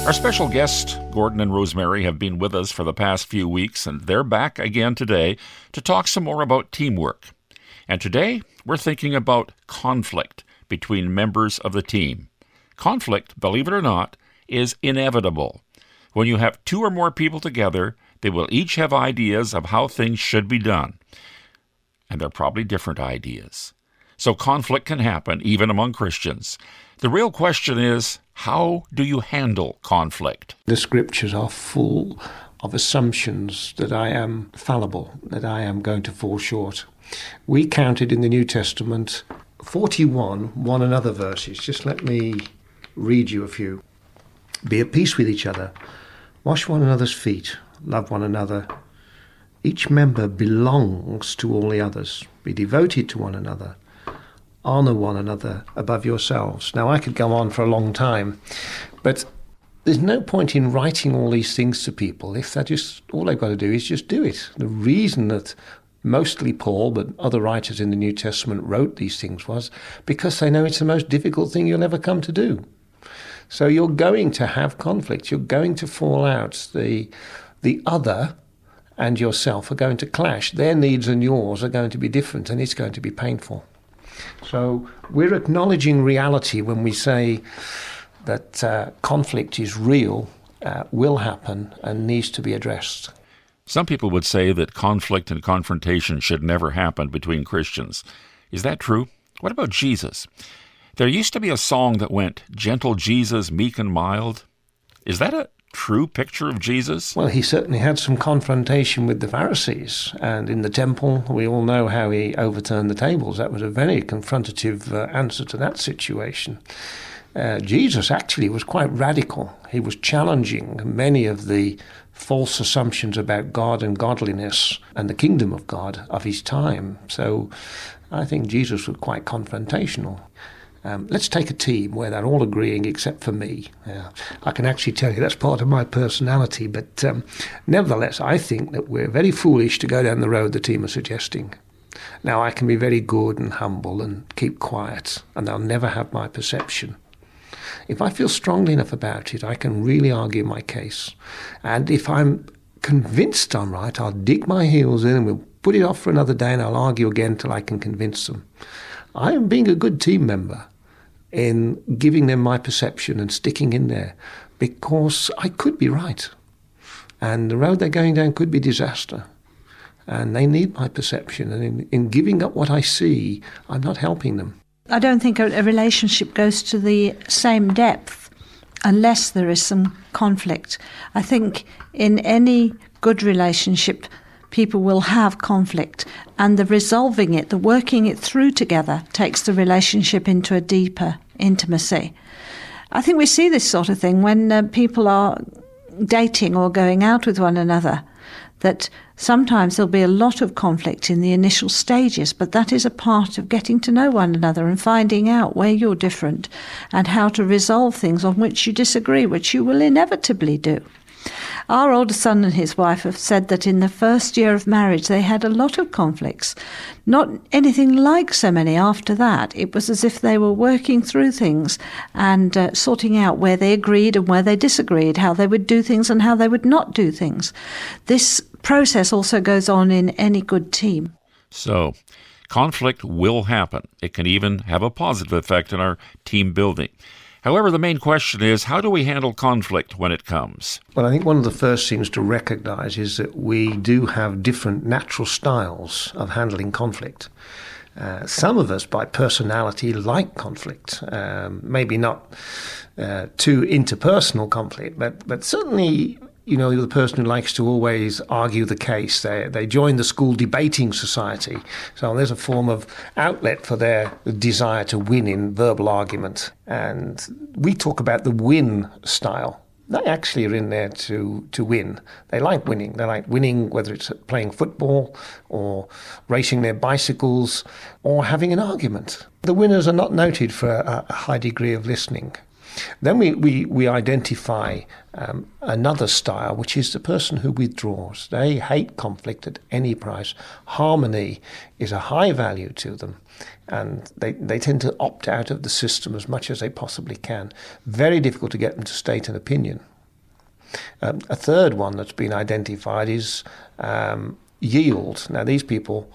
Our special guests, Gordon and Rosemary, have been with us for the past few weeks, and they're back again today to talk some more about teamwork. And today, we're thinking about conflict between members of the team. Conflict, believe it or not, is inevitable. When you have two or more people together, they will each have ideas of how things should be done. And they're probably different ideas. So conflict can happen even among Christians. The real question is, how do you handle conflict? The scriptures are full of assumptions that I am fallible, that I am going to fall short. We counted in the New Testament 41 one another verses. Just let me read you a few. Be at peace with each other. Wash one another's feet. Love one another. Each member belongs to all the others. Be devoted to one another. Honour one another above yourselves. Now, I could go on for a long time, but there's no point in writing all these things to people if they're just, all they've got to do is just do it. The reason that mostly Paul, but other writers in the New Testament wrote these things was because they know it's the most difficult thing you'll ever come to do. So you're going to have conflict. You're going to fall out. The other and yourself are going to clash. Their needs and yours are going to be different, and it's going to be painful. So we're acknowledging reality when we say that conflict is real, will happen, and needs to be addressed. Some people would say that conflict and confrontation should never happen between Christians. Is that true? What about Jesus? There used to be a song that went, "Gentle Jesus, meek and mild." Is that a true picture of Jesus? Well, he certainly had some confrontation with the Pharisees, and in the temple, we all know how he overturned the tables. That was a very confrontative answer to that situation. Jesus actually was quite radical. He was challenging many of the false assumptions about God and godliness and the kingdom of God of his time. So I think Jesus was quite confrontational. Let's take a team where they're all agreeing except for me. I can actually tell you that's part of my personality, but nevertheless, I think that we're very foolish to go down the road the team are suggesting. Now, I can be very good and humble and keep quiet, and they'll never have my perception. If I feel strongly enough about it, I can really argue my case. And if I'm convinced I'm right, I'll dig my heels in and we'll put it off for another day and I'll argue again till I can convince them. I am being a good team member in giving them my perception and sticking in there because I could be right. And the road they're going down could be disaster. And they need my perception. And in giving up what I see, I'm not helping them. I don't think a relationship goes to the same depth unless there is some conflict. I think in any good relationship, people will have conflict, and the resolving it, the working it through together, takes the relationship into a deeper intimacy. I think we see this sort of thing when people are dating or going out with one another, that sometimes there'll be a lot of conflict in the initial stages, but that is a part of getting to know one another and finding out where you're different and how to resolve things on which you disagree, which you will inevitably do. Our oldest son and his wife have said that in the first year of marriage they had a lot of conflicts. Not anything like so many after that. It was as if they were working through things and sorting out where they agreed and where they disagreed, how they would do things and how they would not do things. This process also goes on in any good team. So, conflict will happen. It can even have a positive effect on our team building. However, the main question is, how do we handle conflict when it comes? Well, I think one of the first things to recognize is that we do have different natural styles of handling conflict. Some of us, by personality, like conflict. Maybe not too interpersonal conflict, but certainly, you know, the person who likes to always argue the case. They join the school debating society. So there's a form of outlet for their desire to win in verbal argument. And we talk about the win style. They actually are in there to win. They like winning. They like winning, whether it's playing football or racing their bicycles or having an argument. The winners are not noted for a high degree of listening. Then we identify another style, which is the person who withdraws. They hate conflict at any price. Harmony is a high value to them, and they tend to opt out of the system as much as they possibly can. Very difficult to get them to state an opinion. A third one that's been identified is yield. Now, these people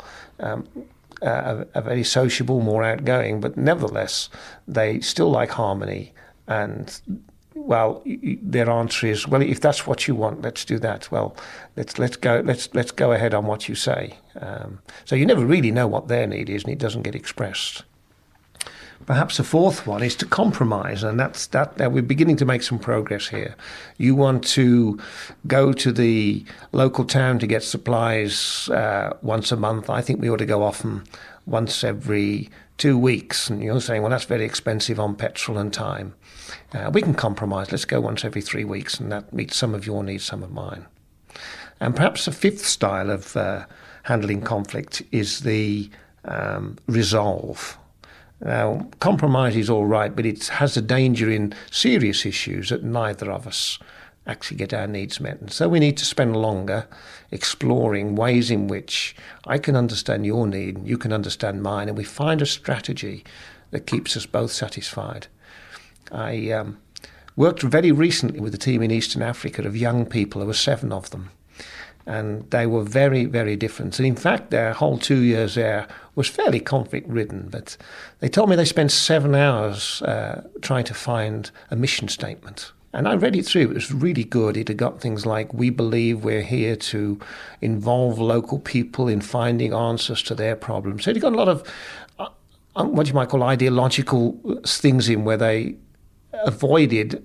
are very sociable, more outgoing, but nevertheless, they still like harmony. And, well, their answer is, well, if that's what you want, let's do that. Well, let's go ahead on what you say. So you never really know what their need is, and it doesn't get expressed. Perhaps the fourth one is to compromise, and that's that. We're beginning to make some progress here. You want to go to the local town to get supplies once a month. I think we ought to go often, once every 2 weeks. And you're saying, well, that's very expensive on petrol and time. We can compromise. Let's go once every 3 weeks, and that meets some of your needs, some of mine. And perhaps the fifth style of handling conflict is the resolve. Now, compromise is all right, but it has a danger in serious issues that neither of us actually get our needs met. And so we need to spend longer exploring ways in which I can understand your need and you can understand mine, and we find a strategy that keeps us both satisfied. I worked very recently with a team in Eastern Africa of young people. There were 7 of them. And they were very, very different. And in fact, their whole 2 years there was fairly conflict-ridden. But they told me they spent 7 hours trying to find a mission statement. And I read it through. It was really good. It had got things like, we believe we're here to involve local people in finding answers to their problems. So it got a lot of what you might call ideological things in, where they avoided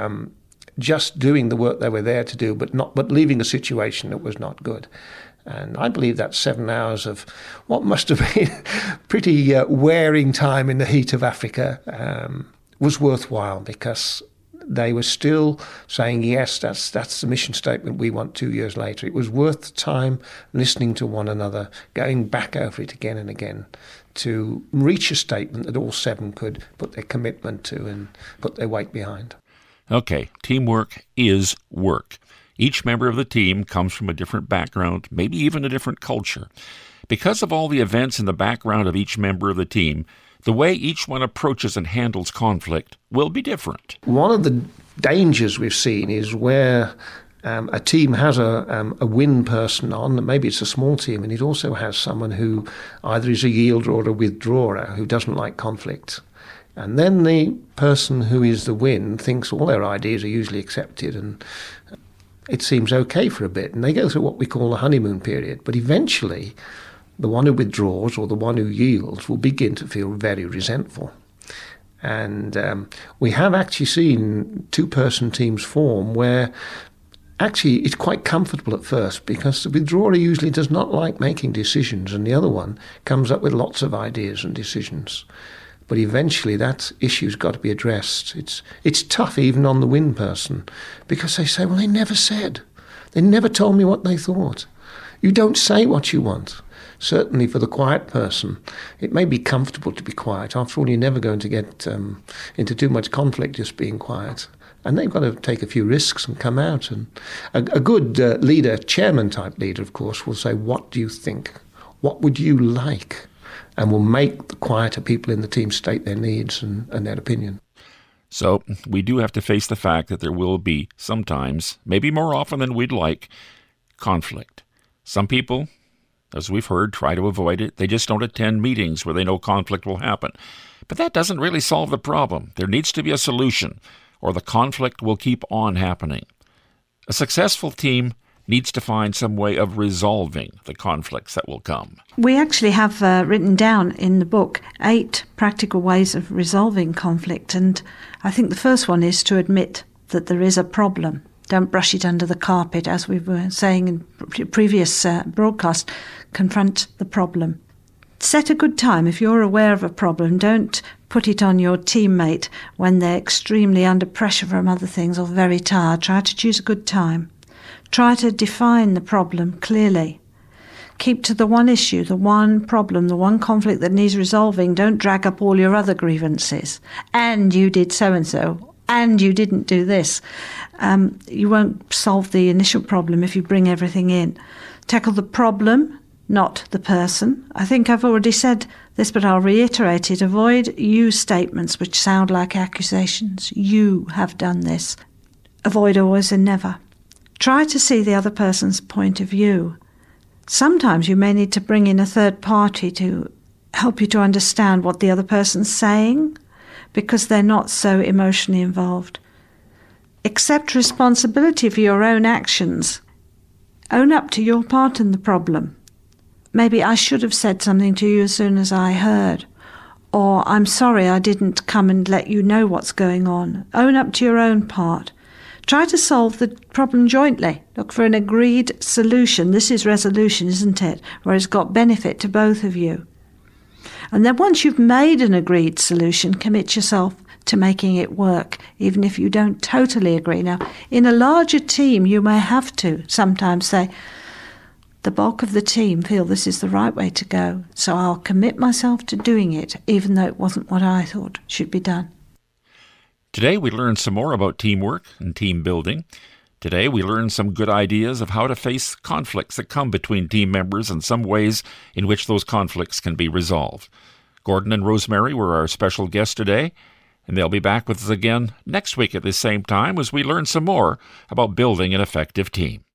just doing the work they were there to do, but leaving a situation that was not good. And I believe that 7 hours of what must have been pretty wearing time in the heat of Africa was worthwhile, because they were still saying, yes, that's the mission statement we want 2 years later. It was worth the time listening to one another, going back over it again and again to reach a statement that all 7 could put their commitment to and put their weight behind. Okay, teamwork is work. Each member of the team comes from a different background, maybe even a different culture. Because of all the events in the background of each member of the team, the way each one approaches and handles conflict will be different. One of the dangers we've seen is where a team has a win person on, maybe it's a small team, and it also has someone who either is a yielder or a withdrawer who doesn't like conflict. And then the person who is the win thinks all their ideas are usually accepted and it seems okay for a bit. And they go through what we call the honeymoon period. But eventually, the one who withdraws or the one who yields will begin to feel very resentful. And we have actually seen 2-person teams form where actually it's quite comfortable at first, because the withdrawer usually does not like making decisions and the other one comes up with lots of ideas and decisions. But eventually that issue's got to be addressed. It's tough even on the win person, because they say, well, they never said. They never told me what they thought. You don't say what you want. Certainly for the quiet person, it may be comfortable to be quiet. After all, you're never going to get into too much conflict just being quiet. And they've got to take a few risks and come out. And a good leader, chairman-type leader, of course, will say, what do you think? What would you like? And will make the quieter people in the team state their needs and their opinion. So we do have to face the fact that there will be sometimes, maybe more often than we'd like, conflict. Some people, as we've heard, try to avoid it. They just don't attend meetings where they know conflict will happen. But that doesn't really solve the problem. There needs to be a solution, or the conflict will keep on happening. A successful team needs to find some way of resolving the conflicts that will come. We actually have written down in the book 8 practical ways of resolving conflict, and I think the first one is to admit that there is a problem. Don't brush it under the carpet, as we were saying in previous broadcast. Confront the problem. Set a good time. If you're aware of a problem, don't put it on your teammate when they're extremely under pressure from other things or very tired. Try to choose a good time. Try to define the problem clearly. Keep to the one issue, the one problem, the one conflict that needs resolving. Don't drag up all your other grievances. And you did so-and-so. And you didn't do this. You won't solve the initial problem if you bring everything in. Tackle the problem, not the person. I think I've already said this, but I'll reiterate it. Avoid you statements which sound like accusations. You have done this. avoid always and never. Try to see the other person's point of view. Sometimes you may need to bring in a third party to help you to understand what the other person's saying, because they're not so emotionally involved. Accept responsibility for your own actions. Own up to your part in the problem. Maybe I should have said something to you as soon as I heard. Or I'm sorry I didn't come and let you know what's going on. Own up to your own part. Try to solve the problem jointly. Look for an agreed solution. This is resolution, isn't it? Where it's got benefit to both of you. And then once you've made an agreed solution, commit yourself to making it work, even if you don't totally agree. Now, in a larger team, you may have to sometimes say, the bulk of the team feel this is the right way to go, so I'll commit myself to doing it, even though it wasn't what I thought should be done. Today we learned some more about teamwork and team building. Today we learned some good ideas of how to face conflicts that come between team members and some ways in which those conflicts can be resolved. Gordon and Rosemary were our special guests today, and they'll be back with us again next week at the same time as we learn some more about building an effective team.